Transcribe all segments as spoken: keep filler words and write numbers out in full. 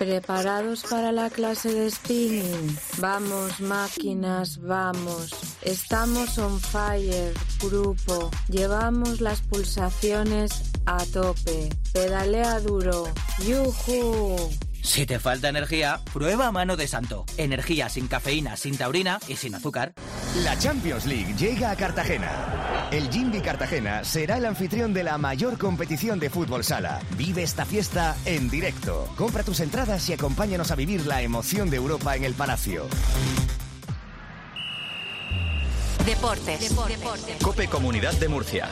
¿Preparados para la clase de spinning? Vamos, máquinas, vamos. Estamos on fire, grupo. Llevamos las pulsaciones a tope. Pedalea duro. ¡Yujú! Si te falta energía, prueba Mano de Santo. Energía sin cafeína, sin taurina y sin azúcar. La Champions League llega a Cartagena. El Jimby Cartagena será el anfitrión de la mayor competición de fútbol sala. Vive esta fiesta en directo. Compra tus entradas y acompáñanos a vivir la emoción de Europa en el Palacio. Deportes. Deportes. Deportes. COPE Comunidad de Murcia.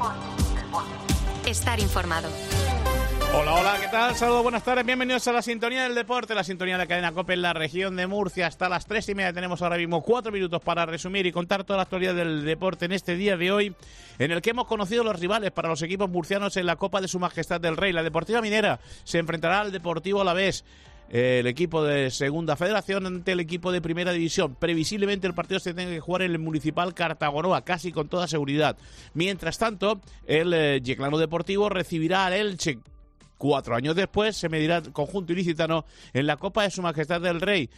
Estar informado. Hola, hola, ¿qué tal? Saludos, buenas tardes, bienvenidos a la sintonía del deporte, la sintonía de la cadena COPE en la región de Murcia. Hasta las tres y media tenemos ahora mismo cuatro minutos para resumir y contar toda la actualidad del deporte en este día de hoy, en el que hemos conocido los rivales para los equipos murcianos en la Copa de Su Majestad del Rey. La Deportiva Minera se enfrentará al Deportivo Alavés, el equipo de Segunda Federación ante el equipo de Primera División. Previsiblemente el partido se tenga que jugar en el Municipal Cartagonoa, casi con toda seguridad. Mientras tanto, el eh, Yeclano Deportivo recibirá al Elche. Cuatro años después se medirá el conjunto ilicitano en la Copa de Su Majestad del Rey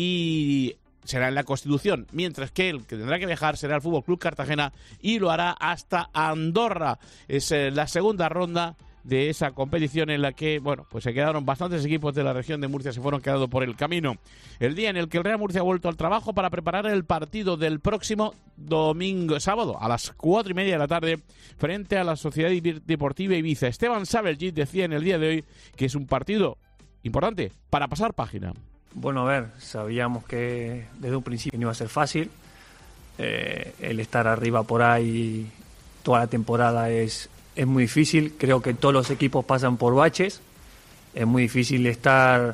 y será en la Constitución, mientras que el que tendrá que viajar será el Fútbol Club Cartagena y lo hará hasta Andorra. Es eh, la segunda ronda de esa competición en la que, bueno, pues se quedaron bastantes equipos de la región de Murcia, se fueron quedando por el camino. El día en el que el Real Murcia ha vuelto al trabajo para preparar el partido del próximo domingo, sábado, a las cuatro y media de la tarde, frente a la Sociedad Deportiva Ibiza. Esteban Sabergit decía en el día de hoy que es un partido importante para pasar página. Bueno, a ver, sabíamos que desde un principio no iba a ser fácil. Eh, el estar arriba por ahí toda la temporada es Es muy difícil, creo que todos los equipos pasan por baches, es muy difícil estar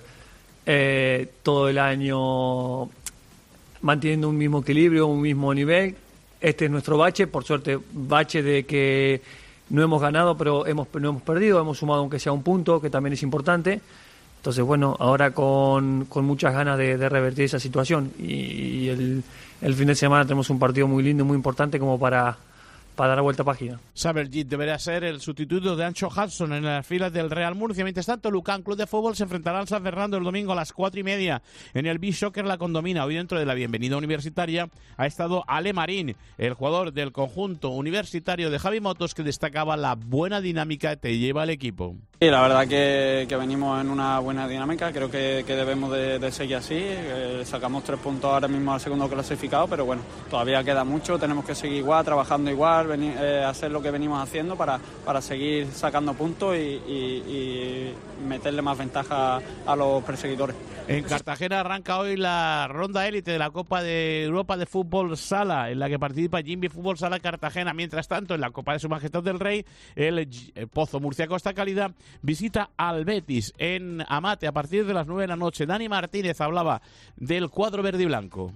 eh, todo el año manteniendo un mismo equilibrio, un mismo nivel. Este es nuestro bache, por suerte bache de que no hemos ganado, pero hemos, no hemos perdido, hemos sumado aunque sea un punto, que también es importante. Entonces, bueno, ahora con, con muchas ganas de, de revertir esa situación y, y el, el fin de semana tenemos un partido muy lindo y muy importante como para... para dar vuelta a página. Sabergit deberá ser el sustituto de Ancho Hudson en las filas del Real Murcia. Mientras tanto, Lucán Club de Fútbol se enfrentará al San Fernando el domingo a las cuatro y media en el Beach Soccer La Condomina. Hoy, dentro de la bienvenida universitaria, ha estado Ale Marín, el jugador del conjunto universitario de Javi Motos, que destacaba la buena dinámica que lleva el equipo. Sí, la verdad que, que venimos en una buena dinámica, creo que, que debemos de, de seguir así. Eh, sacamos tres puntos ahora mismo al segundo clasificado, pero bueno, todavía queda mucho, tenemos que seguir igual, trabajando igual, venir, eh, hacer lo que venimos haciendo para, para seguir sacando puntos y, y, y meterle más ventaja a los perseguidores. En Cartagena arranca hoy la ronda élite de la Copa de Europa de Fútbol Sala, en la que participa Jimby Fútbol Sala Cartagena. Mientras tanto, en la Copa de Su Majestad del Rey, el, el Pozo Murcia Costa Calida visita al Betis en Amate a partir de las nueve de la noche. Dani Martínez hablaba del cuadro verde y blanco.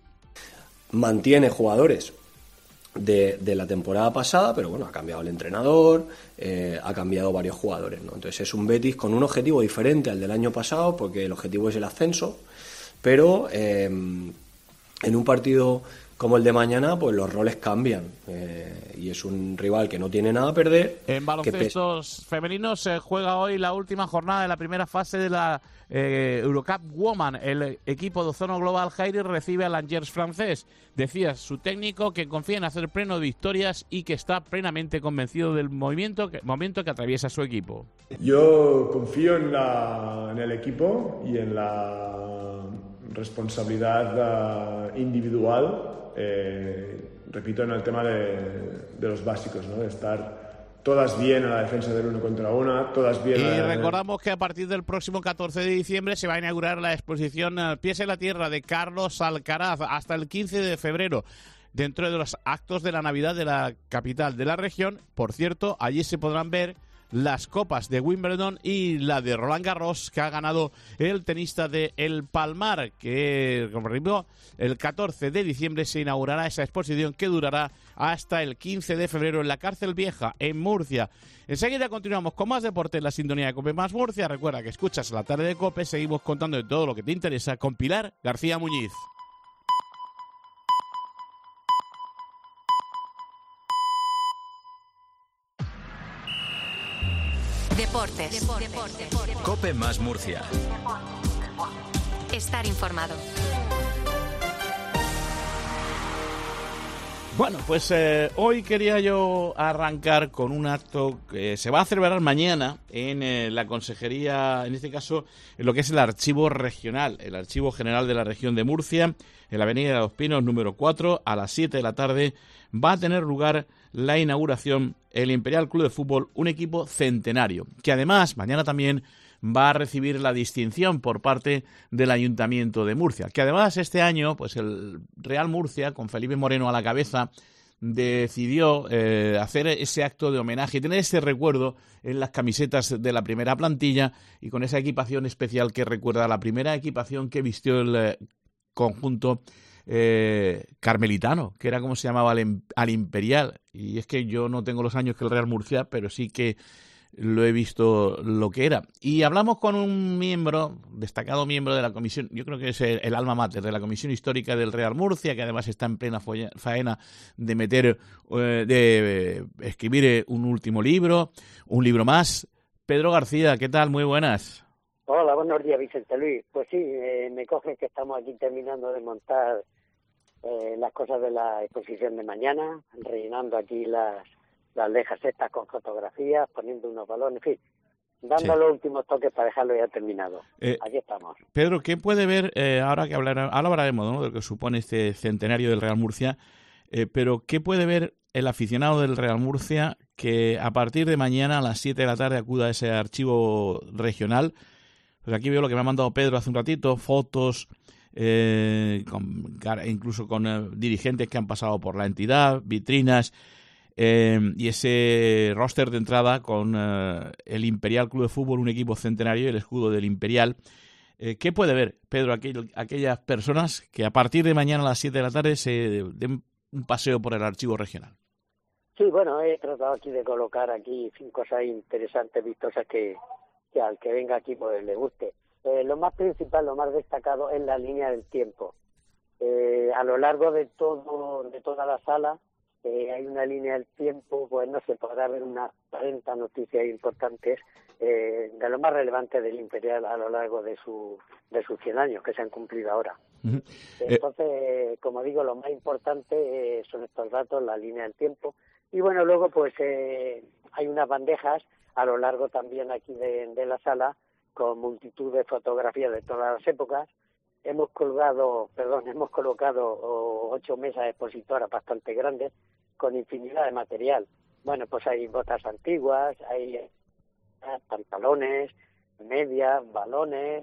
Mantiene jugadores de, de la temporada pasada, pero bueno, ha cambiado el entrenador, eh, ha cambiado varios jugadores, ¿no? Entonces es un Betis con un objetivo diferente al del año pasado, porque el objetivo es el ascenso, pero eh, en un partido como el de mañana, pues los roles cambian, eh, y es un rival que no tiene nada a perder. En baloncesto femeninos se juega hoy la última jornada de la primera fase de la eh, Eurocup Woman. El equipo de Ozono Global Jairi recibe al Angers francés. Decía su técnico que confía en hacer pleno de victorias y que está plenamente convencido del movimiento que, momento que atraviesa su equipo. Yo confío en, la, en el equipo y en la responsabilidad uh, individual. Eh, repito, en el tema de, de los básicos, ¿no? De estar todas bien en la defensa del uno contra una, todas bien. Y a... recordamos que a partir del próximo catorce de diciembre se va a inaugurar la exposición Pies en la Tierra de Carlos Alcaraz hasta el quince de febrero. Dentro de los actos de la Navidad de la capital de la región, por cierto, allí se podrán ver las copas de Wimbledon y la de Roland Garros que ha ganado el tenista de El Palmar, que como repito, el catorce de diciembre se inaugurará esa exposición que durará hasta el quince de febrero en la Cárcel Vieja, en Murcia. Enseguida continuamos con más deporte en la sintonía de COPE más Murcia. Recuerda que escuchas la tarde de COPE, seguimos contando de todo lo que te interesa con Pilar García Muñiz. Deportes. Deportes. Deportes. COPE más Murcia. estar informado. Bueno, pues eh, hoy quería yo arrancar con un acto que se va a celebrar mañana en eh, la consejería, en este caso, en lo que es el archivo regional, el archivo general de la región de Murcia, en la avenida de los Pinos número cuatro, a las siete de la tarde, va a tener lugar la inauguración el Imperial Club de Fútbol, un equipo centenario, que además mañana también va a recibir la distinción por parte del Ayuntamiento de Murcia, que además este año, pues el Real Murcia, con Felipe Moreno a la cabeza, decidió eh, hacer ese acto de homenaje y tener ese recuerdo en las camisetas de la primera plantilla y con esa equipación especial que recuerda a la primera equipación que vistió el eh, conjunto eh, carmelitano, que era como se llamaba al, al Imperial. Y es que yo no tengo los años que el Real Murcia, pero sí que lo he visto lo que era. Y hablamos con un miembro, destacado miembro de la comisión, yo creo que es el, el alma mater de la Comisión Histórica del Real Murcia, que además está en plena faena de meter, eh, de eh, escribir eh, un último libro, un libro más. Pedro García, ¿qué tal? Muy buenas. Hola, buenos días, Vicente Luis. Pues sí, eh, me cogen que estamos aquí terminando de montar eh, las cosas de la exposición de mañana, rellenando aquí las las lejas estas con fotografías, poniendo unos balones, en fin, dando sí. los últimos toques para dejarlo ya terminado. Eh, Aquí estamos. Pedro, ¿qué puede ver, eh, ahora que hablar, ahora hablaremos, ¿no?, de lo que supone este centenario del Real Murcia, eh, pero qué puede ver el aficionado del Real Murcia que a partir de mañana a las siete de la tarde acuda a ese archivo regional? Pues aquí veo lo que me ha mandado Pedro hace un ratito, fotos, eh, con, incluso con eh, dirigentes que han pasado por la entidad, vitrinas, Eh, y ese roster de entrada con eh, el Imperial Club de Fútbol, un equipo centenario, y el escudo del Imperial. Eh, ¿Qué puede ver, Pedro, aquel, aquellas personas que a partir de mañana a las siete de la tarde se den un paseo por el archivo regional? Sí, bueno, he tratado aquí de colocar aquí cinco cosas interesantes, vistosas, que, que al que venga aquí pues le guste. Eh, lo más principal, lo más destacado es la línea del tiempo. Eh, a lo largo de todo de toda la sala, Eh, hay una línea del tiempo, pues no se podrá ver unas cuarenta noticias importantes eh, de lo más relevante del Imperial a lo largo de su de sus cien años que se han cumplido ahora. Uh-huh. Entonces, eh, como digo, lo más importante eh, son estos datos, la línea del tiempo. Y bueno, luego pues eh, hay unas bandejas a lo largo también aquí de, de la sala con multitud de fotografías de todas las épocas. Hemos colgado, perdón, hemos colocado oh, ocho mesas expositoras bastante grandes con infinidad de material. Bueno, pues hay botas antiguas, hay eh, pantalones, medias, balones,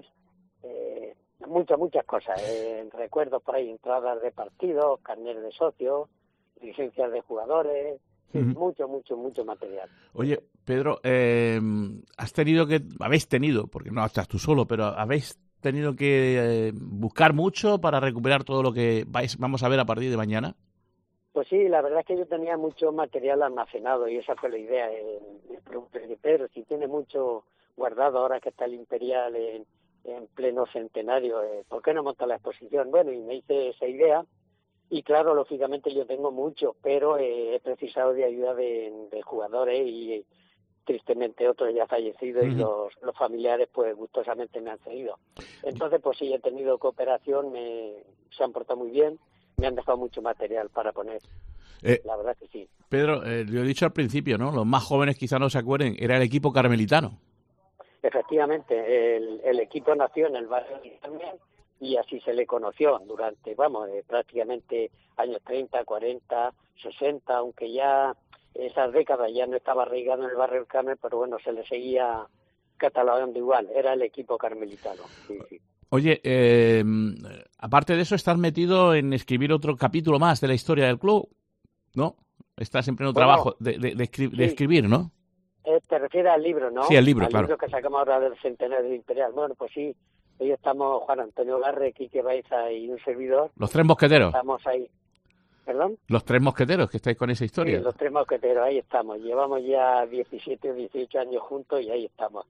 eh, muchas, muchas cosas. Eh, recuerdos por ahí, entradas de partidos, carnet de socios, licencias de jugadores, uh-huh. mucho, mucho, mucho material. Oye, Pedro, eh, has tenido que, habéis tenido, porque no estás tú solo, pero habéis tenido que eh, buscar mucho para recuperar todo lo que vais, vamos a ver a partir de mañana. Pues sí, la verdad es que yo tenía mucho material almacenado y esa fue la idea. Eh, me pregunté, Pedro, si tiene mucho guardado ahora que está el Imperial en, en pleno centenario, eh, ¿por qué no monta la exposición? Bueno, y me hice esa idea y claro, lógicamente yo tengo mucho, pero eh, he precisado de ayuda de, de jugadores y tristemente otros ya fallecidos uh-huh. y los, los familiares pues gustosamente me han cedido. Entonces pues sí, he tenido cooperación, me, se han portado muy bien, me han dejado mucho material para poner. Eh, la verdad que sí. Pedro, eh, lo he dicho al principio, ¿no? Los más jóvenes quizá no se acuerden, era el equipo carmelitano. Efectivamente, el, el equipo nació en el barrio de Carmen y así se le conoció durante, vamos, eh, prácticamente años treinta, cuarenta, sesenta, aunque ya esas décadas ya no estaba arraigado en el barrio del Carmen, pero bueno, se le seguía catalogando igual, era el equipo carmelitano. Sí, sí. Oye, eh, aparte de eso, estás metido en escribir otro capítulo más de la historia del club, ¿no? Estás en pleno bueno, trabajo de, de, de, escri- sí. de escribir, ¿no? Eh, te refieres al libro, ¿no? Sí, al libro, al claro. Al libro que sacamos ahora del centenario Imperial. Bueno, pues sí, hoy estamos Juan Antonio Garre, Quique Baiza y un servidor. Los tres mosqueteros. Estamos ahí. ¿Perdón? Los tres mosqueteros, que estáis con esa historia. Sí, los tres mosqueteros, ahí estamos. Llevamos ya diecisiete o dieciocho años juntos y ahí estamos.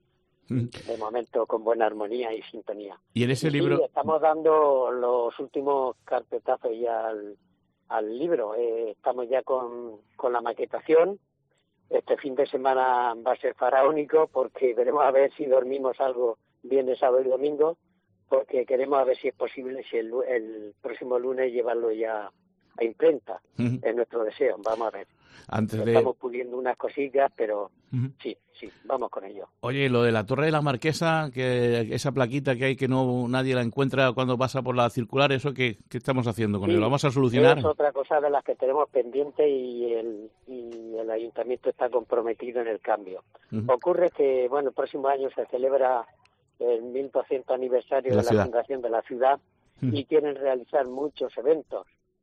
De momento con buena armonía y sintonía. Y en ese y libro... Sí, estamos dando los últimos carpetazos ya al, al libro. Eh, estamos ya con, con la maquetación. Este fin de semana va a ser faraónico porque veremos a ver si dormimos algo viernes, sábado y domingo. porque queremos a ver si es posible, si el, el próximo lunes llevarlo ya a imprenta. Uh-huh. Es nuestro deseo, vamos a ver. Antes de... Estamos puliendo unas cosillas, pero uh-huh. sí, sí, vamos con ello. Oye, lo de la Torre de la Marquesa, que esa plaquita que hay que no nadie la encuentra cuando pasa por la circular, ¿eso qué, qué estamos haciendo con sí, ello? ¿Lo vamos a solucionar? Es otra cosa de las que tenemos pendiente y el, y el ayuntamiento está comprometido en el cambio. Uh-huh. Ocurre que, bueno, el próximo año se celebra el mil doscientos aniversario de la, de la fundación de la ciudad uh-huh. y quieren realizar muchos eventos.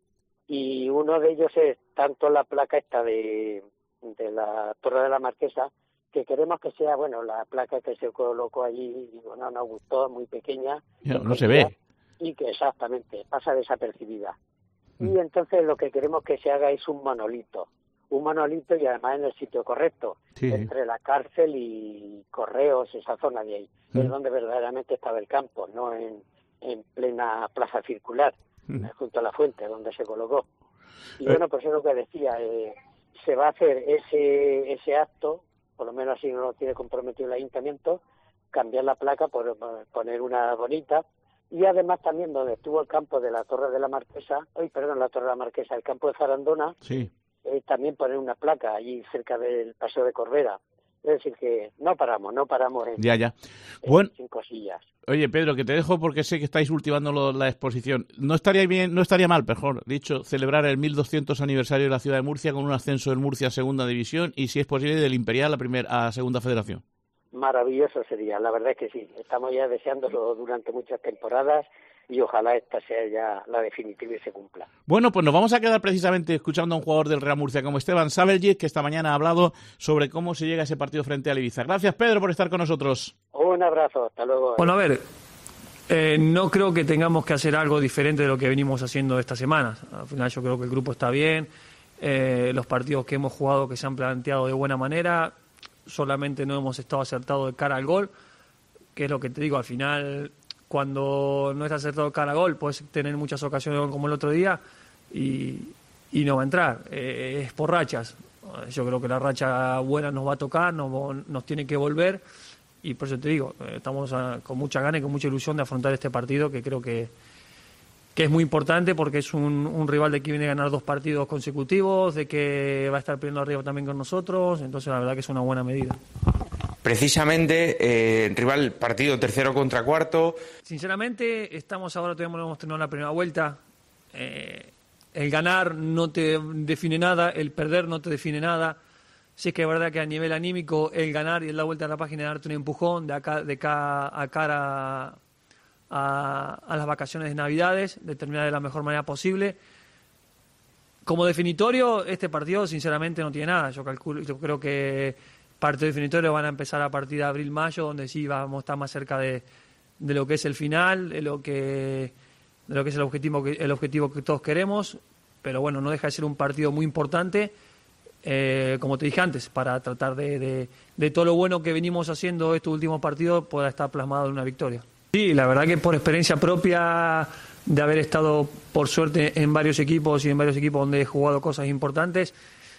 Y uno de ellos es tanto la placa esta de, de la Torre de la Marquesa, que queremos que sea, bueno, la placa que se colocó allí, digo, no nos gustó, muy pequeña. No, no se ve. Y que exactamente, pasa desapercibida. Mm. Y entonces lo que queremos que se haga es un monolito. Un monolito y además en el sitio correcto, sí. entre la cárcel y Correos, esa zona de ahí. Mm. Es donde verdaderamente estaba el campo, no en, en plena plaza circular. Junto a la fuente donde se colocó. Y eh. bueno, pues es lo que decía, eh, se va a hacer ese ese acto, por lo menos así no lo tiene comprometido el ayuntamiento, cambiar la placa por, por poner una bonita, y además también donde estuvo el campo de la Torre de la Marquesa, ay, perdón, la Torre de la Marquesa, el campo de Zarandona, sí. eh, también poner una placa allí cerca del Paseo de Corbera. Es decir, que no paramos, no paramos en, ya, ya. en Bueno, sin cosillas. Oye, Pedro, que te dejo porque sé que estáis ultimando lo, la exposición. No estaría bien, no estaría mal, mejor dicho, celebrar el mil doscientos aniversario de la ciudad de Murcia con un ascenso del Murcia a Segunda División y, si es posible, del Imperial a, primer, a Segunda Federación. Maravilloso sería, la verdad es que sí. Estamos ya deseándolo durante muchas temporadas y ojalá esta sea ya la definitiva y se cumpla. Bueno, pues nos vamos a quedar precisamente escuchando a un jugador del Real Murcia como Esteban Sabeljic, que esta mañana ha hablado sobre cómo se llega a ese partido frente al Ibiza. Gracias, Pedro, por estar con nosotros. Un abrazo, hasta luego. Bueno, a ver, eh, no creo que tengamos que hacer algo diferente de lo que venimos haciendo estas semanas. Al final yo creo que el grupo está bien, eh, los partidos que hemos jugado que se han planteado de buena manera, solamente no hemos estado acertados de cara al gol, que es lo que te digo, al final... Cuando no está acertado cara a gol, puedes tener muchas ocasiones como el otro día y, y no va a entrar. Eh, es por rachas. Yo creo que la racha buena nos va a tocar, nos, nos tiene que volver y por eso te digo, estamos a, con mucha ganas y con mucha ilusión de afrontar este partido que creo que, que es muy importante porque es un, un rival de que viene a ganar dos partidos consecutivos, de que va a estar peleando arriba también con nosotros, entonces la verdad que es una buena medida. Precisamente, eh, rival partido tercero contra cuarto. Sinceramente, estamos ahora, todavía no hemos terminado la primera vuelta. Eh, el ganar no te define nada, el perder no te define nada. Sí es que es verdad que a nivel anímico, el ganar y el dar vuelta a la página y darte un empujón de acá, de acá a cara a, a las vacaciones de Navidades, de terminar de la mejor manera posible. Como definitorio, este partido sinceramente no tiene nada. Yo calculo, yo creo que partido definitorio van a empezar a partir de abril-mayo, donde sí vamos a estar más cerca de, de lo que es el final, de lo que, de lo que es el objetivo, que, el objetivo que todos queremos. Pero bueno, no deja de ser un partido muy importante, eh, como te dije antes, para tratar de, de, de todo lo bueno que venimos haciendo estos últimos partidos pueda estar plasmado en una victoria. Sí, la verdad que por experiencia propia de haber estado, por suerte, en varios equipos y en varios equipos donde he jugado cosas importantes,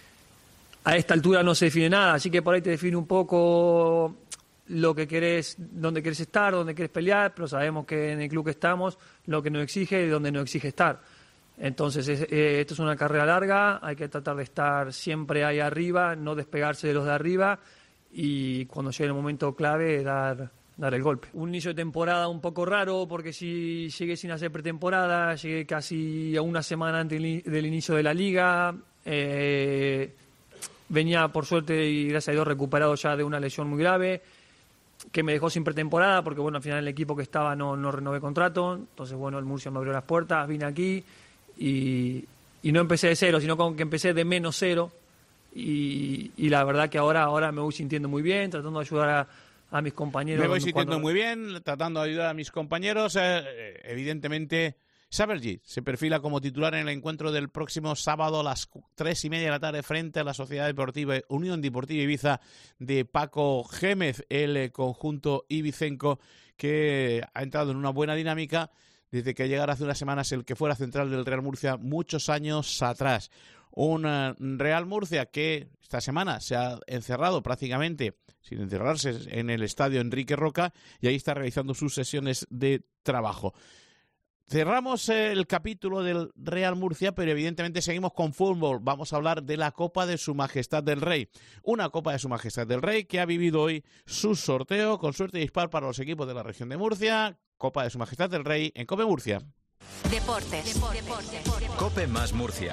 a esta altura no se define nada, así que por ahí te define un poco lo que querés, dónde querés estar, dónde querés pelear, pero sabemos que en el club que estamos, lo que nos exige y dónde nos exige estar. Entonces, es, eh, esto es una carrera larga, hay que tratar de estar siempre ahí arriba, no despegarse de los de arriba y cuando llegue el momento clave, dar, dar el golpe. Un inicio de temporada un poco raro, porque si llegué sin hacer pretemporada, llegué casi a una semana antes del inicio de la liga, eh... venía por suerte y gracias a Dios recuperado ya de una lesión muy grave que me dejó sin pretemporada porque bueno, al final el equipo que estaba no, no renové contrato, entonces bueno, el Murcia me abrió las puertas, vine aquí y, y no empecé de cero, sino como que empecé de menos cero y, y la verdad que ahora, ahora me voy sintiendo muy bien, tratando de ayudar a, a mis compañeros. Me voy sintiendo cuando... muy bien, tratando de ayudar a mis compañeros, eh, evidentemente... Sabeljic se perfila como titular en el encuentro del próximo sábado a las tres y media de la tarde frente a la Sociedad Deportiva Unión Deportiva Ibiza de Paco Gémez, el conjunto ibicenco que ha entrado en una buena dinámica desde que llegara hace unas semanas el que fuera central del Real Murcia muchos años atrás. Un uh, Real Murcia que esta semana se ha encerrado prácticamente, sin encerrarse, en el estadio Enrique Roca y ahí está realizando sus sesiones de trabajo. Cerramos el capítulo del Real Murcia, pero evidentemente seguimos con fútbol. Vamos a hablar de la Copa de Su Majestad del Rey. Una Copa de Su Majestad del Rey que ha vivido hoy su sorteo con suerte y dispar para los equipos de la región de Murcia. Copa de Su Majestad del Rey en COPE Murcia. Deportes. Deportes. COPE más Murcia.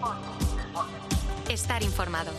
Estar informado.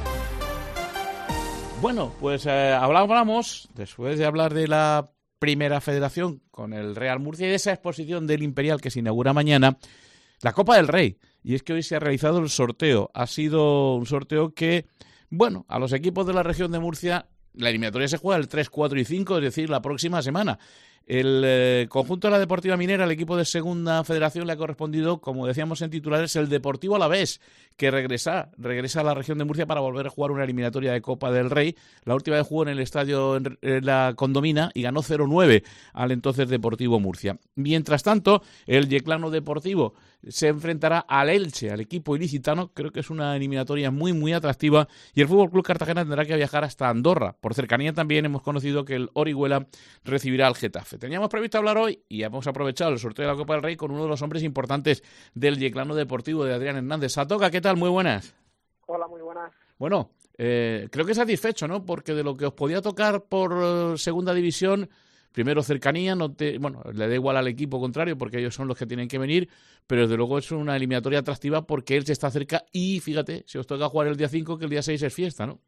Bueno, pues eh, hablábamos, después de hablar de la Primera Federación con el Real Murcia y de esa exposición del Imperial que se inaugura mañana, la Copa del Rey. Y es que hoy se ha realizado el sorteo. Ha sido un sorteo que, bueno, a los equipos de la región de Murcia, la eliminatoria se juega el tres, cuatro y cinco, es decir, la próxima semana. El eh, conjunto de la Deportiva Minera, el equipo de Segunda Federación, le ha correspondido, como decíamos en titulares, el Deportivo Alavés, que regresa, regresa a la región de Murcia para volver a jugar una eliminatoria de Copa del Rey. La última vez jugó en el estadio en, en la Condomina y ganó cero nueve al entonces Deportivo Murcia. Mientras tanto, el Yeclano Deportivo se enfrentará al Elche, al equipo ilicitano. Creo que es una eliminatoria muy, muy atractiva. Y el Fútbol Club Cartagena tendrá que viajar hasta Andorra. Por cercanía también hemos conocido que el Orihuela recibirá al Getafe. Teníamos previsto hablar hoy y hemos aprovechado el sorteo de la Copa del Rey con uno de los hombres importantes del Yeclano Deportivo, de Adrián Hernández. Satoca, ¿qué tal? Muy buenas. Hola, muy buenas. Bueno, eh, creo que satisfecho, ¿no? Porque de lo que os podía tocar por uh, segunda división, primero cercanía, no te, bueno, le da igual al equipo contrario porque ellos son los que tienen que venir, pero desde luego es una eliminatoria atractiva porque él se está cerca y fíjate, si os toca jugar el día cinco, que el día seis es fiesta, ¿no?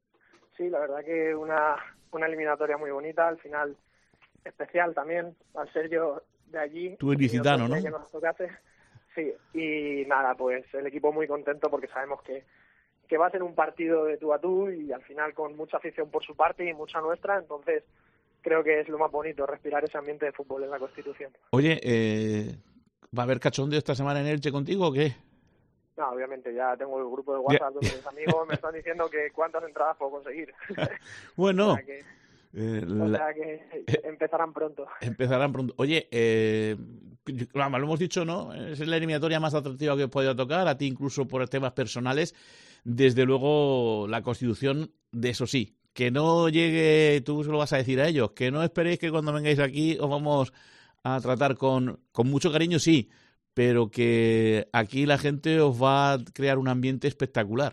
Sí, la verdad que una, una eliminatoria muy bonita, al final especial también, al ser yo de allí. Tú ilicitano, ¿no? Que nos tocase. Sí, y nada, pues el equipo muy contento porque sabemos que, que va a ser un partido de tú a tú y al final con mucha afición por su parte y mucha nuestra, entonces creo que es lo más bonito, respirar ese ambiente de fútbol en la Constitución. Oye, eh, ¿va a haber cachondeo esta semana en Elche contigo o qué? No, obviamente, ya tengo el grupo de WhatsApp donde mis amigos me están diciendo que cuántas entradas puedo conseguir. Bueno, o sea que, eh, o la... sea que empezarán pronto. Empezarán pronto. Oye, eh, lo hemos dicho, ¿no? Es la eliminatoria más atractiva que os podía tocar, a ti incluso por temas personales. Desde luego, la Constitución, de eso sí, que no llegue, tú se lo vas a decir a ellos, que no esperéis que cuando vengáis aquí os vamos a tratar con, con mucho cariño, sí, pero que aquí la gente os va a crear un ambiente espectacular.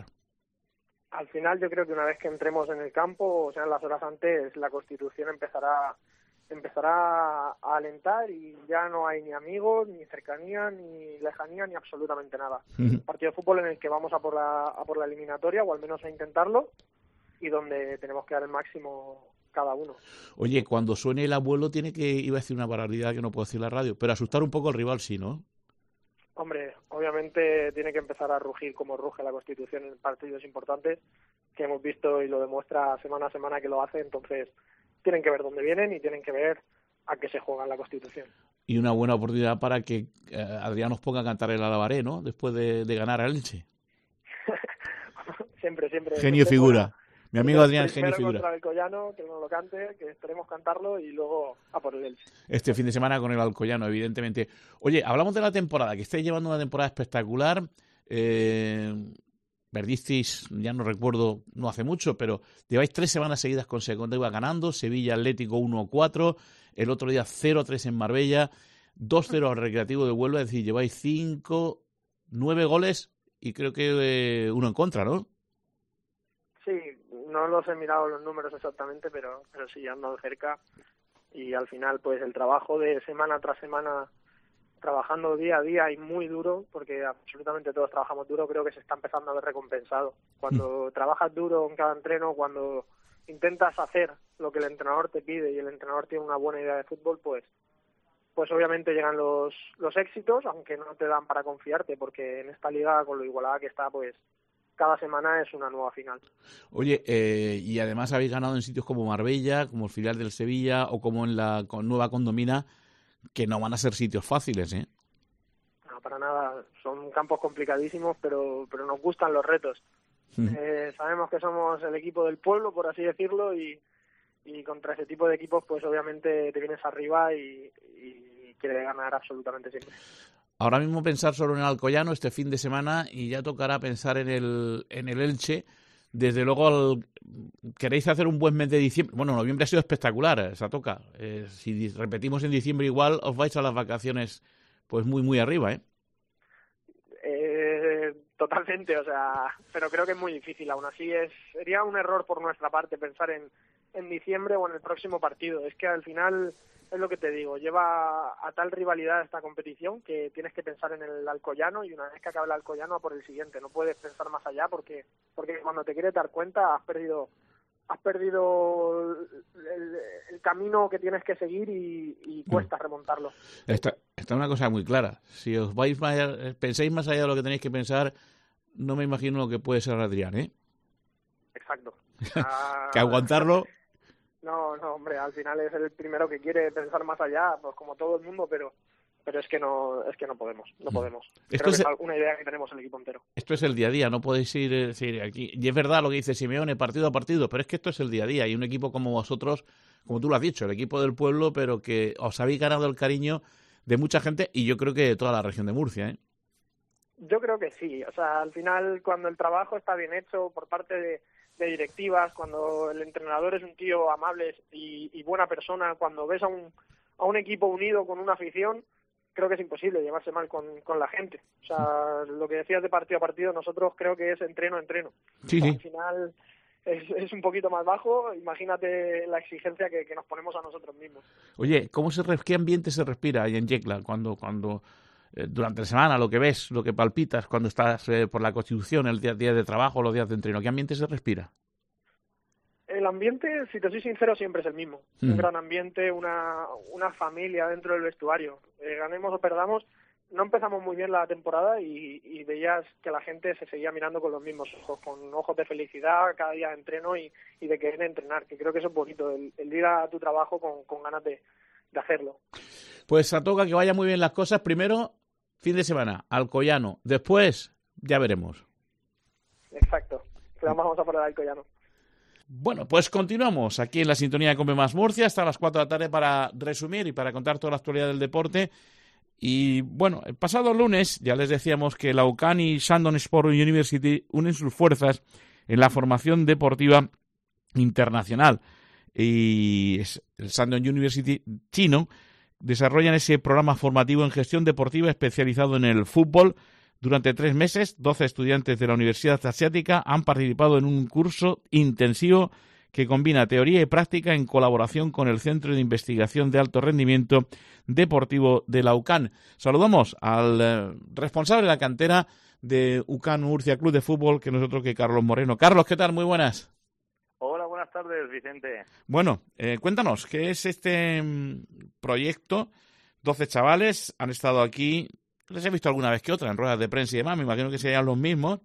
Al final yo creo que una vez que entremos en el campo, o sea, en las horas antes, la Constitución empezará empezará a alentar y ya no hay ni amigos, ni cercanía, ni lejanía, ni absolutamente nada. Un partido de fútbol en el que vamos a por la a por la eliminatoria, o al menos a intentarlo, y donde tenemos que dar el máximo cada uno. Oye, cuando suene el abuelo tiene que, iba a decir una barbaridad que no puedo decir en la radio, pero asustar un poco al rival sí, ¿no? Hombre, obviamente tiene que empezar a rugir como ruge la Constitución en partidos importantes, que hemos visto y lo demuestra semana a semana que lo hace, entonces tienen que ver dónde vienen y tienen que ver a qué se juega en la Constitución. Y una buena oportunidad para que eh, Adrián nos ponga a cantar el alabaré, ¿no? Después de, de ganar al Elche. siempre, siempre. Genio siempre figura. Buena. Mi amigo Adrián es genio Primero figura. Contra el Alcoyano, que no lo cante, que esperemos cantarlo y luego a por el Elche. Este fin de semana con el Alcoyano, evidentemente. Oye, hablamos de la temporada, que estáis llevando una temporada espectacular. Eh, perdisteis, ya no recuerdo, no hace mucho, pero lleváis tres semanas seguidas consecutivas ganando. Sevilla Atlético uno a cuatro, el otro día cero a tres en Marbella, dos cero al Recreativo de Huelva, es decir, lleváis cinco, nueve goles y creo que eh, uno en contra, ¿no? Sí, no los he mirado los números exactamente, pero, pero sí ando cerca y al final pues el trabajo de semana tras semana, trabajando día a día y muy duro, porque absolutamente todos trabajamos duro, creo que se está empezando a ver recompensado. Cuando trabajas duro en cada entreno, cuando intentas hacer lo que el entrenador te pide y el entrenador tiene una buena idea de fútbol, pues pues obviamente llegan los los éxitos, aunque no te dan para confiarte, porque en esta liga, con lo igualada que está, pues cada semana es una nueva final. Oye, eh, y además habéis ganado en sitios como Marbella, como el filial del Sevilla o como en la nueva Condomina, que no van a ser sitios fáciles, ¿eh? No, para nada. Son campos complicadísimos, pero pero nos gustan los retos. Mm. Eh, sabemos que somos el equipo del pueblo, por así decirlo, y, y contra ese tipo de equipos, pues obviamente te vienes arriba y, y quieres ganar absolutamente siempre. ahora mismo pensar solo en el Alcoyano este fin de semana y ya tocará pensar en el, en el Elche. Desde luego, el, queréis hacer un buen mes de diciembre. Bueno, noviembre ha sido espectacular, esa toca. Eh, si repetimos en diciembre igual, os vais a las vacaciones pues muy, muy arriba, ¿eh? Eh, totalmente, o sea, pero creo que es muy difícil. Aún así, es sería un error por nuestra parte pensar en, en diciembre o en el próximo partido. Es que al final, es lo que te digo, lleva a tal rivalidad esta competición que tienes que pensar en el Alcoyano y una vez que acabe el Alcoyano a por el siguiente. No puedes pensar más allá porque porque cuando te quieres dar cuenta has perdido has perdido el, el camino que tienes que seguir y, y cuesta remontarlo. Está, está una cosa muy clara. Si os vais más, pensáis más allá de lo que tenéis que pensar, no me imagino lo que puede ser Adrián, ¿eh? Exacto. Ah, que aguantarlo. No, no, hombre, al final es el primero que quiere pensar más allá, pues como todo el mundo, pero pero es que no es que no podemos, no podemos. Esto Creo es, que es una idea que tenemos el equipo entero. Esto es el día a día, no podéis ir, es decir, aquí. Y es verdad lo que dice Simeone, partido a partido, pero es que esto es el día a día. Y un equipo como vosotros, como tú lo has dicho, el equipo del pueblo, pero que os habéis ganado el cariño de mucha gente y yo creo que de toda la región de Murcia, ¿eh? Yo creo que sí, o sea, al final cuando el trabajo está bien hecho por parte de, de directivas, cuando el entrenador es un tío amable y, y buena persona, cuando ves a un a un equipo unido con una afición, creo que es imposible llevarse mal con, con la gente. O sea, lo que decías de partido a partido, nosotros creo que es entreno a entreno. Sí, o sea, sí. Al final es, es un poquito más bajo, imagínate la exigencia que, que nos ponemos a nosotros mismos. Oye, ¿cómo se qué ambiente se respira ahí en Yecla cuando cuando eh, durante la semana lo que ves, lo que palpitas cuando estás eh, por la Constitución, el día a día de trabajo, los días de entreno? ¿Qué ambiente se respira? El ambiente, si te soy sincero, siempre es el mismo. Mm. Un gran ambiente, una, una familia dentro del vestuario. Eh, ganemos o perdamos, no empezamos muy bien la temporada y, y veías que la gente se seguía mirando con los mismos ojos, con ojos de felicidad cada día de entreno y, y de querer entrenar, que creo que eso es bonito, el, el ir a tu trabajo con, con ganas de, de hacerlo. Pues a toca que vaya muy bien las cosas. Primero, fin de semana, Alcoyano. Después, ya veremos. Exacto. Vamos a por el Alcoyano. Bueno, pues continuamos aquí en la sintonía de Come Más Murcia hasta las cuatro de la tarde para resumir y para contar toda la actualidad del deporte. Y bueno, el pasado lunes ya les decíamos que la UCAN y Shandong Sport University unen sus fuerzas en la formación deportiva internacional. Y el Shandong University chino desarrollan ese programa formativo en gestión deportiva especializado en el fútbol. Durante tres meses, doce estudiantes de la Universidad Asiática han participado en un curso intensivo que combina teoría y práctica en colaboración con el Centro de Investigación de Alto Rendimiento Deportivo de la UCAN. Saludamos al eh, responsable de la cantera de UCAN Murcia Club de Fútbol, que no es otro que Carlos Moreno. Carlos, ¿qué tal? Muy buenas. Hola, buenas tardes, Vicente. Bueno, eh, cuéntanos, ¿qué es este mm, proyecto? doce chavales han estado aquí. Les he visto alguna vez que otra en ruedas de prensa y demás, me imagino que serían los mismos,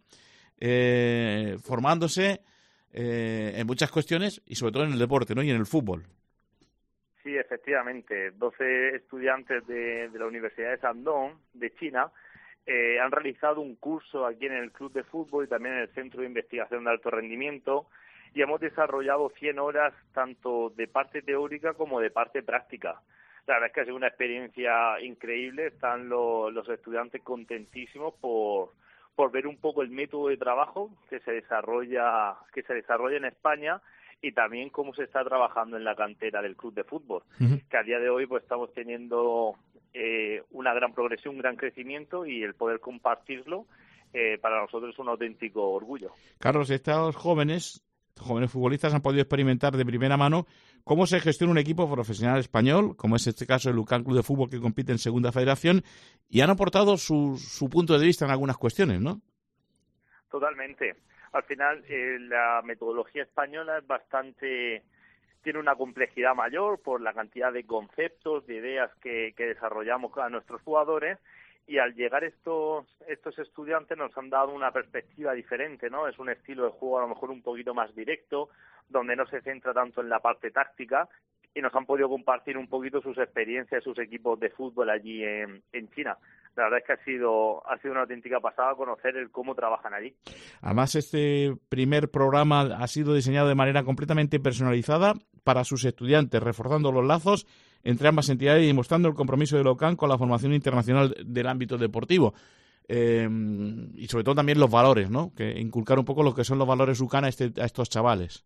eh, formándose eh, en muchas cuestiones y sobre todo en el deporte, ¿no? Y en el fútbol. Sí, efectivamente, doce estudiantes de, de la Universidad de Shandong, de China, eh, han realizado un curso aquí en el Club de Fútbol y también en el Centro de Investigación de Alto Rendimiento y hemos desarrollado cien horas tanto de parte teórica como de parte práctica. La verdad es que ha sido una experiencia increíble, están los, los estudiantes contentísimos por, por ver un poco el método de trabajo que se desarrolla que se desarrolla en España y también cómo se está trabajando en la cantera del club de fútbol, uh-huh. que a día de hoy pues estamos teniendo eh, una gran progresión, un gran crecimiento y el poder compartirlo eh, para nosotros es un auténtico orgullo. Carlos, estos jóvenes, jóvenes futbolistas han podido experimentar de primera mano cómo se gestiona un equipo profesional español, como es este caso el UCAN Club de Fútbol que compite en Segunda Federación, y han aportado su, su punto de vista en algunas cuestiones, ¿no? Totalmente. Al final, eh, la metodología española es bastante, tiene una complejidad mayor por la cantidad de conceptos, de ideas que, que desarrollamos a nuestros jugadores, y al llegar estos estos estudiantes nos han dado una perspectiva diferente, ¿no? Es un estilo de juego a lo mejor un poquito más directo, donde no se centra tanto en la parte táctica y nos han podido compartir un poquito sus experiencias, sus equipos de fútbol allí en, en China. La verdad es que ha sido ha sido una auténtica pasada conocer el cómo trabajan allí. Además, este primer programa ha sido diseñado de manera completamente personalizada para sus estudiantes, reforzando los lazos entre ambas entidades y demostrando el compromiso de Locan con la formación internacional del ámbito deportivo. Eh, y sobre todo también los valores, ¿no? Que inculcar un poco lo que son los valores UCAN a, este, a estos chavales.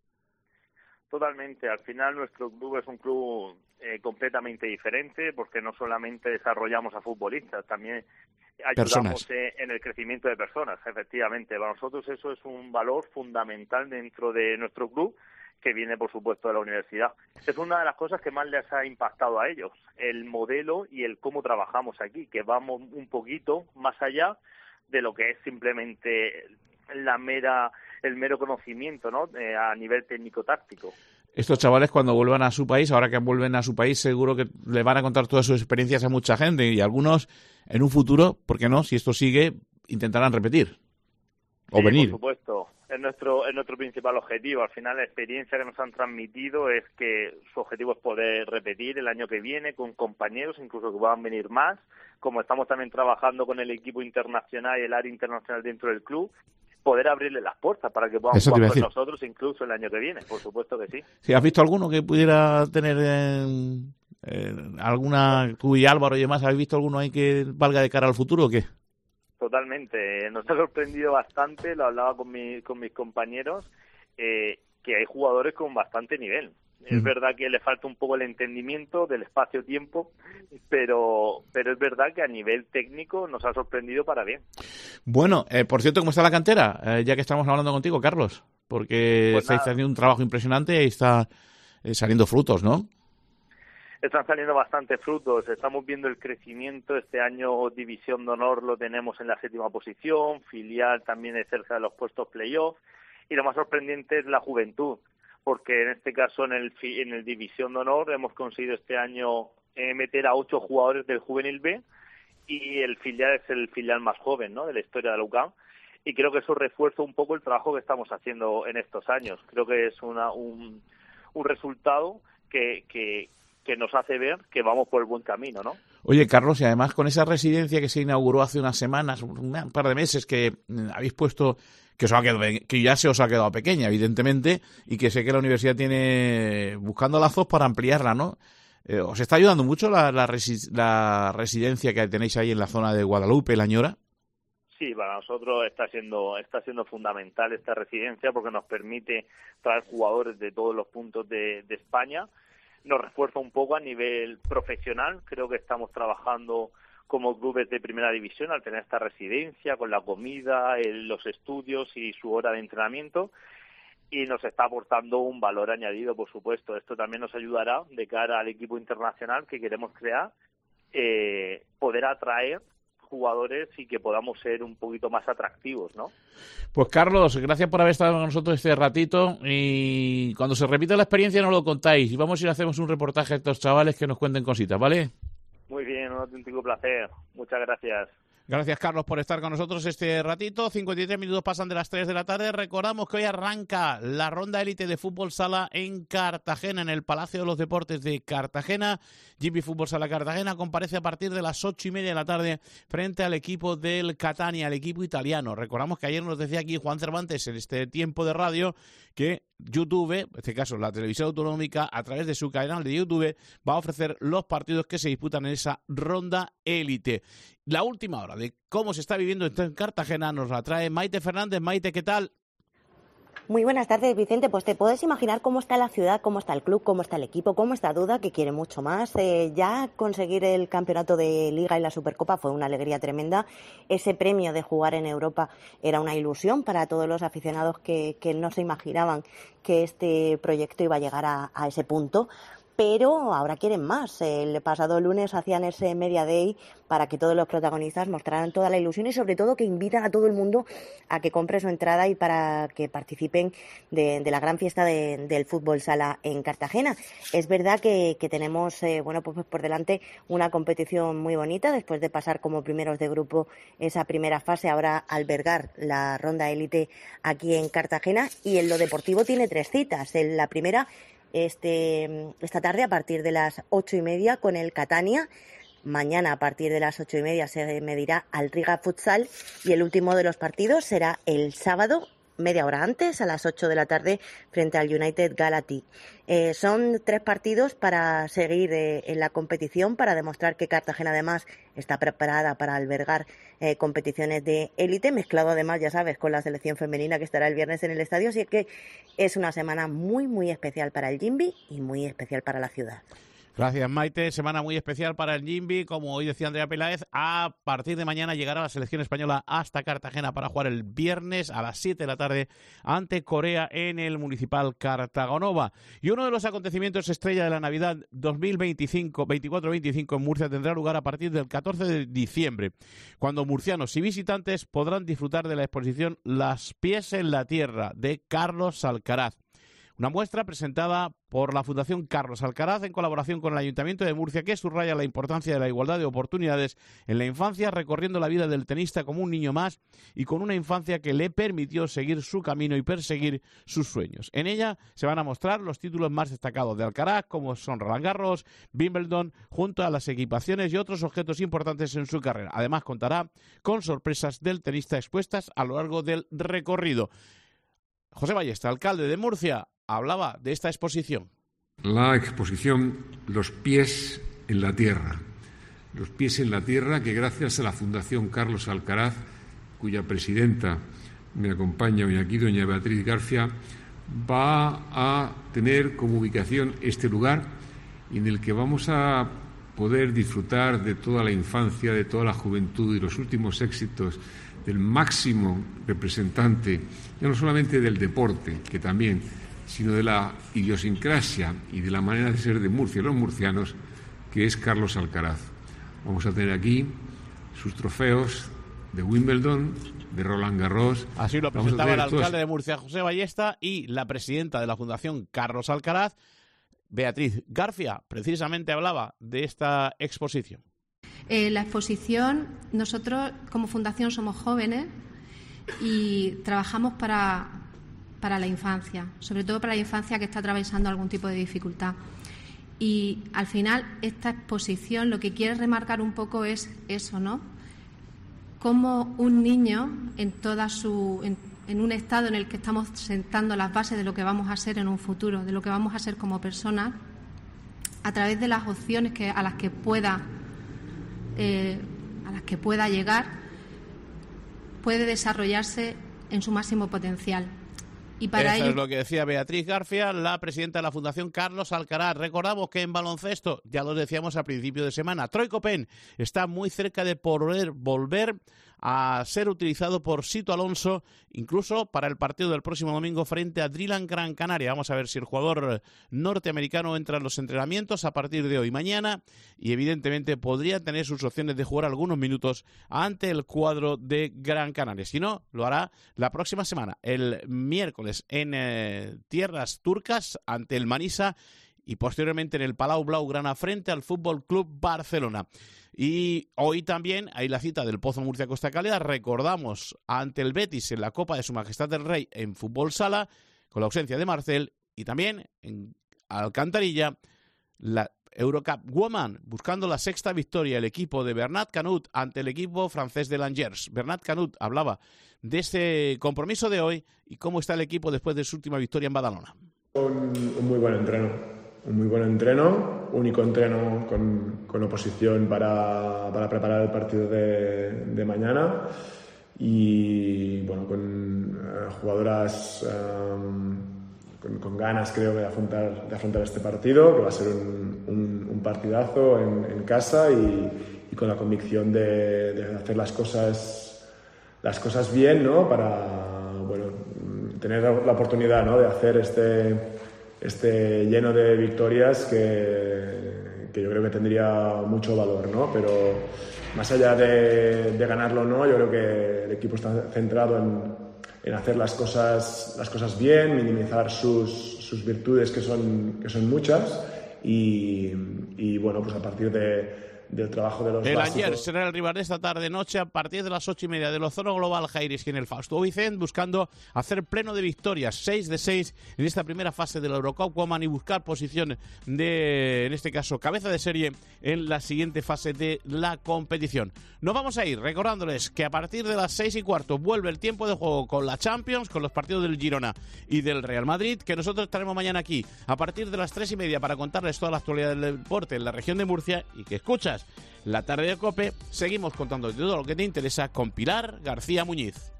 Totalmente. Al final nuestro club es un club eh, completamente diferente porque no solamente desarrollamos a futbolistas, también ayudamos eh, en el crecimiento de personas, efectivamente. Para nosotros eso es un valor fundamental dentro de nuestro club, que viene, por supuesto, de la universidad. Es una de las cosas que más les ha impactado a ellos, el modelo y el cómo trabajamos aquí, que vamos un poquito más allá de lo que es simplemente la mera el mero conocimiento, ¿no? Eh, a nivel técnico-táctico. Estos chavales, cuando vuelvan a su país, ahora que vuelven a su país, seguro que le van a contar todas sus experiencias a mucha gente, y algunos en un futuro, ¿por qué no? Si esto sigue, intentarán repetir o sí, venir. Por supuesto. Es nuestro, es nuestro principal objetivo. Al final, la experiencia que nos han transmitido es que su objetivo es poder repetir el año que viene con compañeros, incluso que puedan venir más. Como estamos también trabajando con el equipo internacional y el área internacional dentro del club, poder abrirle las puertas para que puedan jugar con nosotros incluso el año que viene. Por supuesto que sí. ¿Sí, has visto alguno que pudiera tener eh, eh, alguna, tú y Álvaro y demás, habéis visto alguno ahí que valga de cara al futuro o qué? Totalmente. Nos ha sorprendido bastante, lo hablaba con, mi, con mis compañeros, eh, que hay jugadores con bastante nivel. Es verdad que le falta un poco el entendimiento del espacio-tiempo, pero pero es verdad que a nivel técnico nos ha sorprendido para bien. Bueno, eh, por cierto, ¿cómo está la cantera? Eh, ya que estamos hablando contigo, Carlos, porque pues estáis haciendo un trabajo impresionante y está eh, saliendo frutos, ¿no? Están saliendo bastantes frutos, estamos viendo el crecimiento. Este año División de Honor lo tenemos en la séptima posición, filial también es cerca de los puestos playoff, y lo más sorprendente es la juventud, porque en este caso en el en el División de Honor hemos conseguido este año eh, meter a ocho jugadores del Juvenil B, y el filial es el filial más joven, ¿no?, de la historia de la U C A M, y creo que eso refuerza un poco el trabajo que estamos haciendo en estos años. Creo que es una un, un resultado que, que, que nos hace ver que vamos por el buen camino, ¿no? Oye, Carlos, y además con esa residencia que se inauguró hace unas semanas, un par de meses, que habéis puesto, que os ha quedado, que ya se os ha quedado pequeña, evidentemente, y que sé que la universidad tiene buscando lazos para ampliarla, ¿no? Eh, ¿Os está ayudando mucho la, la, resi- la residencia que tenéis ahí en la zona de Guadalupe, La Ñora? Sí, para nosotros está siendo está siendo fundamental esta residencia porque nos permite traer jugadores de todos los puntos de, de España. Nos refuerza un poco a nivel profesional. Creo que estamos trabajando como clubes de primera división al tener esta residencia, con la comida, el, los estudios y su hora de entrenamiento, y nos está aportando un valor añadido, por supuesto. Esto también nos ayudará de cara al equipo internacional que queremos crear, eh, poder atraer jugadores y que podamos ser un poquito más atractivos, ¿no? Pues Carlos, gracias por haber estado con nosotros este ratito, y cuando se repita la experiencia nos lo contáis y vamos a ir a hacemos un reportaje a estos chavales que nos cuenten cositas, ¿vale? Muy bien, un auténtico placer. Muchas gracias. Gracias, Carlos, por estar con nosotros este ratito. cincuenta y tres minutos pasan de las tres de la tarde. Recordamos que hoy arranca la ronda élite de fútbol sala en Cartagena, en el Palacio de los Deportes de Cartagena. G P Fútbol Sala Cartagena comparece a partir de las ocho y media de la tarde frente al equipo del Catania, el equipo italiano. Recordamos que ayer nos decía aquí Juan Cervantes en este tiempo de radio que YouTube, en este caso la televisión autonómica, a través de su canal de YouTube, va a ofrecer los partidos que se disputan en esa ronda élite. La última hora de cómo se está viviendo esto en Cartagena nos la trae Maite Fernández. Maite, ¿qué tal? Muy buenas tardes, Vicente. Pues te puedes imaginar cómo está la ciudad, cómo está el club, cómo está el equipo, cómo está Duda, que quiere mucho más. Eh, ya conseguir el campeonato de Liga y la Supercopa fue una alegría tremenda. Ese premio de jugar en Europa era una ilusión para todos los aficionados que, que no se imaginaban que este proyecto iba a llegar a, a ese punto. Pero ahora quieren más. El pasado lunes hacían ese Media Day para que todos los protagonistas mostraran toda la ilusión y sobre todo que invitan a todo el mundo a que compre su entrada y para que participen de, de la gran fiesta de, del fútbol sala en Cartagena. Es verdad que, que tenemos eh, bueno pues por delante una competición muy bonita después de pasar como primeros de grupo esa primera fase, ahora albergar la ronda élite aquí en Cartagena, y en lo deportivo tiene tres citas. En la primera este, esta tarde a partir de las ocho y media con el Catania. Mañana a partir de las ocho y media se medirá al Riga Futsal y el último de los partidos será el sábado, media hora antes, a las ocho de la tarde, frente al United Galati. Eh, son tres partidos para seguir eh, en la competición, para demostrar que Cartagena además está preparada para albergar eh, competiciones de élite, mezclado además, ya sabes, con la selección femenina que estará el viernes en el estadio, así que es una semana muy, muy especial para el Jimby y muy especial para la ciudad. Gracias, Maite. Semana muy especial para el Jimby. Como hoy decía Andrea Peláez, a partir de mañana llegará la selección española hasta Cartagena para jugar el viernes a las siete de la tarde ante Corea en el Municipal Cartagonova. Y uno de los acontecimientos estrella de la Navidad dos mil veinticinco, veinticuatro veinticinco en Murcia tendrá lugar a partir del catorce de diciembre, cuando murcianos y visitantes podrán disfrutar de la exposición Las pies en la tierra de Carlos Alcaraz. Una muestra presentada por la Fundación Carlos Alcaraz en colaboración con el Ayuntamiento de Murcia, que subraya la importancia de la igualdad de oportunidades en la infancia, recorriendo la vida del tenista como un niño más y con una infancia que le permitió seguir su camino y perseguir sus sueños. En ella se van a mostrar los títulos más destacados de Alcaraz, como son Roland Garros, Wimbledon, junto a las equipaciones y otros objetos importantes en su carrera. Además, contará con sorpresas del tenista expuestas a lo largo del recorrido. José Ballesta, alcalde de Murcia, hablaba de esta exposición. La exposición Los pies en la tierra. Los pies en la tierra que gracias a la Fundación Carlos Alcaraz, cuya presidenta me acompaña hoy aquí, doña Beatriz García, va a tener como ubicación este lugar en el que vamos a poder disfrutar de toda la infancia, de toda la juventud y los últimos éxitos del máximo representante, ya no solamente del deporte, que también, sino de la idiosincrasia y de la manera de ser de Murcia y los murcianos, que es Carlos Alcaraz. Vamos a tener aquí sus trofeos de Wimbledon, de Roland Garros. Así lo presentaba el alcalde todos... de Murcia, José Ballesta, y la presidenta de la Fundación Carlos Alcaraz, Beatriz García, precisamente hablaba de esta exposición. Eh, la exposición, nosotros como fundación somos jóvenes y trabajamos para, para la infancia, sobre todo para la infancia que está atravesando algún tipo de dificultad. Y al final esta exposición lo que quiere remarcar un poco es eso, ¿no? Cómo un niño en toda su en, en un estado en el que estamos sentando las bases de lo que vamos a ser en un futuro, de lo que vamos a ser como personas, a través de las opciones que a las que pueda Eh, a las que pueda llegar, puede desarrollarse en su máximo potencial. Y para Eso ello... es lo que decía Beatriz García, la presidenta de la Fundación Carlos Alcaraz. Recordamos que en baloncesto, ya lo decíamos a principio de semana, Troy Copen está muy cerca de poder volver a ser utilizado por Sito Alonso, incluso para el partido del próximo domingo frente a Drilan Gran Canaria. Vamos a ver si el jugador norteamericano entra en los entrenamientos a partir de hoy y mañana, y evidentemente podría tener sus opciones de jugar algunos minutos ante el cuadro de Gran Canaria. Si no, lo hará la próxima semana, el miércoles, en eh, tierras turcas ante el Manisa, y posteriormente en el Palau Blaugrana frente al Fútbol Club Barcelona. Y hoy también hay la cita del Pozo Murcia Costa Calera. Recordamos ante el Betis en la Copa de Su Majestad el Rey en fútbol sala, con la ausencia de Marcel, y también en Alcantarilla la Eurocup Woman, buscando la sexta victoria el equipo de Bernat Canut ante el equipo francés de Langers. Bernat Canut hablaba de este compromiso de hoy y cómo está el equipo después de su última victoria en Badalona. Un, un muy buen entreno. Un muy buen entreno, único entreno con, con oposición para, para preparar el partido de, de mañana, y bueno, con uh, jugadoras um, con, con ganas, creo, de afrontar, de afrontar este partido, que va a ser un, un, un partidazo en, en casa, y, y con la convicción de, de hacer las cosas, las cosas bien, ¿no? Para, bueno, tener la oportunidad, ¿no? De hacer este... este lleno de victorias que, que yo creo que tendría mucho valor, ¿no? Pero más allá de, de ganarlo o no, yo creo que el equipo está centrado en, en hacer las cosas, las cosas bien, minimizar sus, sus virtudes, que son, que son muchas, y, y bueno, pues a partir de, del trabajo de los El básicos. Angers será el rival de esta tarde-noche a partir de las ocho y media del Ozono Global Jairis en el Fausto Vicent, buscando hacer pleno de victorias, seis de seis en esta primera fase de la Eurocup Women y buscar posición de, en este caso, cabeza de serie en la siguiente fase de la competición. Nos vamos a ir recordándoles que a partir de las seis y cuarto vuelve el tiempo de juego con la Champions, con los partidos del Girona y del Real Madrid, que nosotros estaremos mañana aquí a partir de las tres y media para contarles toda la actualidad del deporte en la región de Murcia, y que escuchas la tarde de COPE. Seguimos contando todo lo que te interesa con Pilar García Muñiz.